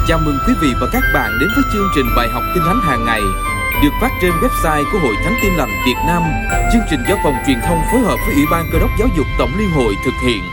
Chào mừng quý vị và các bạn đến với chương trình bài học Kinh Thánh hàng ngày được phát trên website của Hội Thánh Tin Lành Việt Nam. Chương trình do Phòng Truyền thông phối hợp với Ủy ban Cơ đốc Giáo dục Tổng Liên hội thực hiện.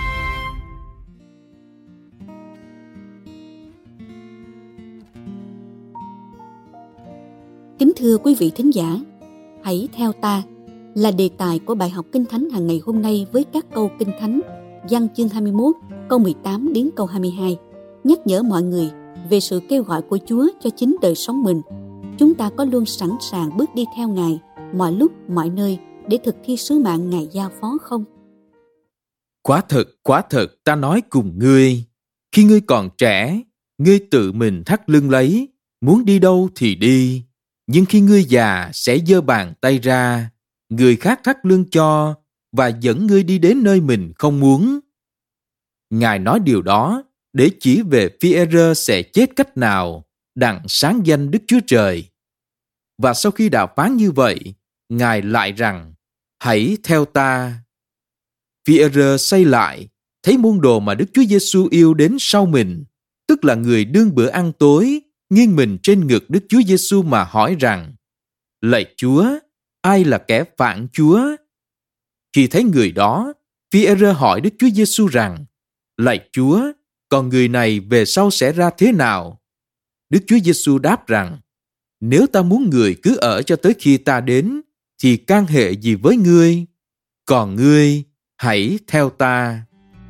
Kính thưa quý vị thính giả, hãy theo ta là đề tài của bài học Kinh Thánh hàng ngày hôm nay với các câu Kinh Thánh Giăng chương 21 câu 18 đến câu 22, nhắc nhở mọi người về sự kêu gọi của Chúa cho chính đời sống mình. Chúng ta có luôn sẵn sàng bước đi theo Ngài mọi lúc, mọi nơi để thực thi sứ mạng Ngài giao phó không? Quả thật, ta nói cùng ngươi, khi ngươi còn trẻ, ngươi tự mình thắt lưng lấy, muốn đi đâu thì đi. Nhưng khi ngươi già sẽ giơ bàn tay ra, người khác thắt lưng cho và dẫn ngươi đi đến nơi mình không muốn. Ngài nói điều đó để chỉ về Phi-e-rơ sẽ chết cách nào đặng sáng danh Đức Chúa Trời. Và sau khi đã phán như vậy, Ngài lại rằng, hãy theo ta. Phi-e-rơ xây lại, thấy môn đồ mà Đức Chúa Giêsu yêu đến sau mình, tức là người đương bữa ăn tối, nghiêng mình trên ngực Đức Chúa Giêsu mà hỏi rằng, lạy Chúa, ai là kẻ phản Chúa? Khi thấy người đó, Phi-e-rơ hỏi Đức Chúa Giêsu rằng, lạy Chúa, còn người này về sau sẽ ra thế nào? Đức Chúa Giêsu đáp rằng, nếu ta muốn người cứ ở cho tới khi ta đến, thì can hệ gì với ngươi? Còn ngươi, hãy theo ta.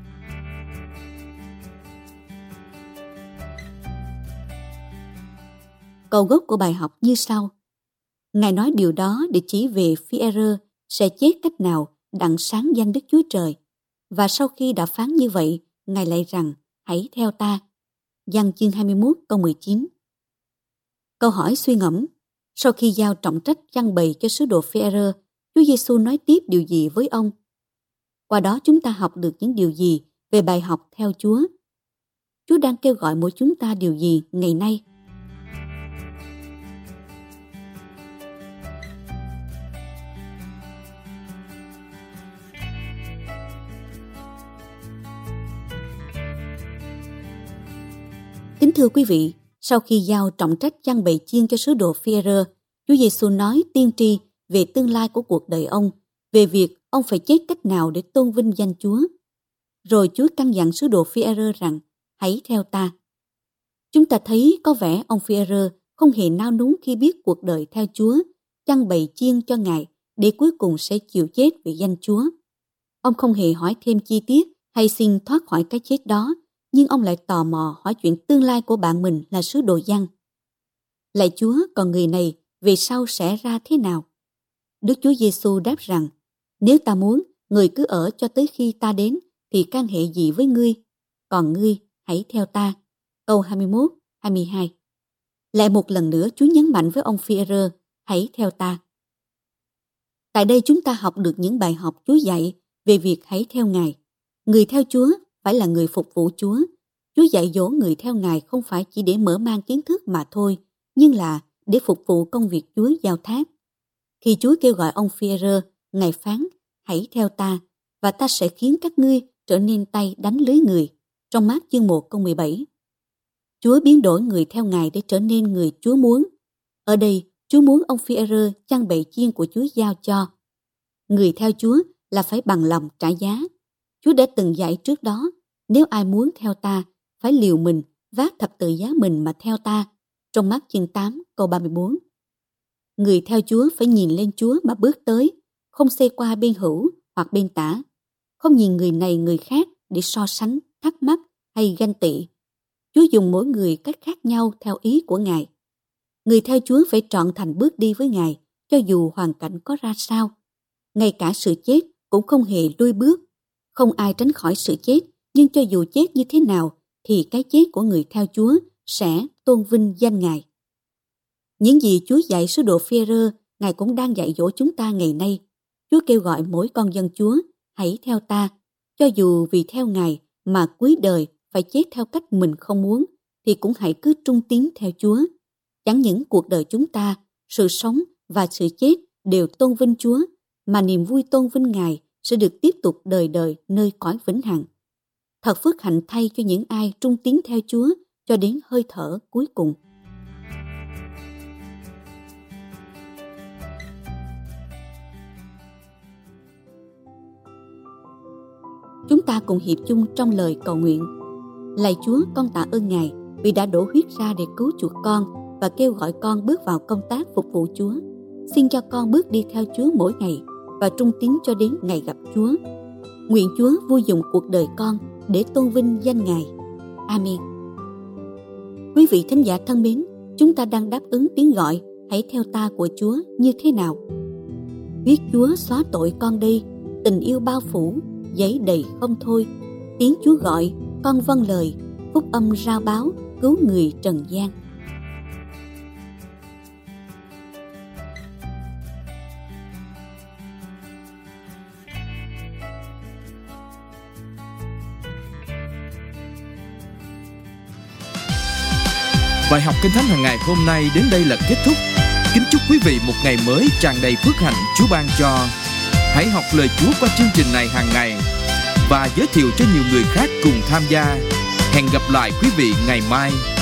Câu gốc của bài học như sau. Ngài nói điều đó để chỉ về Phi-e-rơ sẽ chết cách nào đặng sáng danh Đức Chúa Trời. Và sau khi đã phán như vậy, Ngài lại rằng, hãy theo ta. Giăng chương 21 câu 19. Câu hỏi suy ngẫm. Sau khi giao trọng trách giăng bầy cho sứ đồ Phi-e-rơ, Chúa Giêsu nói tiếp điều gì với ông? Qua đó chúng ta học được những điều gì về bài học theo Chúa? Chúa đang kêu gọi mỗi chúng ta điều gì ngày nay? Kính thưa quý vị, sau khi giao trọng trách giăng bầy chiên cho sứ đồ Phi-e-rơ, Chúa Giêsu nói tiên tri về tương lai của cuộc đời ông, về việc ông phải chết cách nào để tôn vinh danh Chúa. Rồi Chúa căn dặn sứ đồ Phi-e-rơ rằng, hãy theo ta. Chúng ta thấy có vẻ ông Phi-e-rơ không hề nao núng khi biết cuộc đời theo Chúa, giăng bầy chiên cho Ngài để cuối cùng sẽ chịu chết vì danh Chúa. Ông không hề hỏi thêm chi tiết hay xin thoát khỏi cái chết đó, nhưng ông lại tò mò hỏi chuyện tương lai của bạn mình là sứ đồ Giăng. Lạy Chúa, còn người này về sau sẽ ra thế nào? Đức Chúa Giêsu đáp rằng, nếu ta muốn, người cứ ở cho tới khi ta đến, thì can hệ gì với ngươi? Còn ngươi, hãy theo ta. Câu 21, 22. Lại một lần nữa Chúa nhấn mạnh với ông Phi-e-rơ, hãy theo ta. Tại đây chúng ta học được những bài học Chúa dạy về việc hãy theo Ngài. Người theo Chúa phải là người phục vụ Chúa. Chúa dạy dỗ người theo Ngài không phải chỉ để mở mang kiến thức mà thôi, nhưng là để phục vụ công việc Chúa giao thác. Khi Chúa kêu gọi ông Phi-e-rơ, Ngài phán, hãy theo ta, và ta sẽ khiến các ngươi trở nên tay đánh lưới người. Trong Mác chương 1 câu 17. Chúa biến đổi người theo Ngài để trở nên người Chúa muốn. Ở đây, Chúa muốn ông Phi-e-rơ giăng bầy chiên của Chúa giao cho. Người theo Chúa là phải bằng lòng trả giá. Chúa đã từng dạy trước đó, nếu ai muốn theo ta, phải liều mình, vác thập tự giá mình mà theo ta. Trong Mác chương 8 câu 34. Người theo Chúa phải nhìn lên Chúa mà bước tới, không xê qua bên hữu hoặc bên tả, không nhìn người này người khác để so sánh, thắc mắc hay ganh tị. Chúa dùng mỗi người cách khác nhau theo ý của Ngài. Người theo Chúa phải trọn thành bước đi với Ngài, cho dù hoàn cảnh có ra sao. Ngay cả sự chết cũng không hề lùi bước. Không ai tránh khỏi sự chết, nhưng cho dù chết như thế nào, thì cái chết của người theo Chúa sẽ tôn vinh danh Ngài. Những gì Chúa dạy sứ đồ Phi-e-rơ, Ngài cũng đang dạy dỗ chúng ta ngày nay. Chúa kêu gọi mỗi con dân Chúa, hãy theo ta. Cho dù vì theo Ngài mà cuối đời phải chết theo cách mình không muốn, thì cũng hãy cứ trung tín theo Chúa. Chẳng những cuộc đời chúng ta, sự sống và sự chết đều tôn vinh Chúa, mà niềm vui tôn vinh Ngài sẽ được tiếp tục đời đời nơi cõi vĩnh hằng. Thật phước hạnh thay cho những ai trung tín theo Chúa cho đến hơi thở cuối cùng. Chúng ta cùng hiệp chung trong lời cầu nguyện. Lạy Chúa, con tạ ơn Ngài vì đã đổ huyết ra để cứu chuộc con và kêu gọi con bước vào công tác phục vụ Chúa. Xin cho con bước đi theo Chúa mỗi ngày và trung tín cho đến ngày gặp Chúa. Nguyện Chúa vui dùng cuộc đời con để tôn vinh danh Ngài. Amen. Quý vị thính giả thân mến, chúng ta đang đáp ứng tiếng gọi hãy theo ta của Chúa như thế nào? Huyết Chúa xóa tội con đây, tình yêu bao phủ, giấy đầy không thôi. Tiếng Chúa gọi, con vâng lời, phúc âm rao báo, cứu người trần gian. Bài học Kinh Thánh hàng ngày hôm nay đến đây là kết thúc. Kính chúc quý vị một ngày mới tràn đầy phước hạnh Chúa ban cho. Hãy học lời Chúa qua chương trình này hàng ngày và giới thiệu cho nhiều người khác cùng tham gia. Hẹn gặp lại quý vị ngày mai.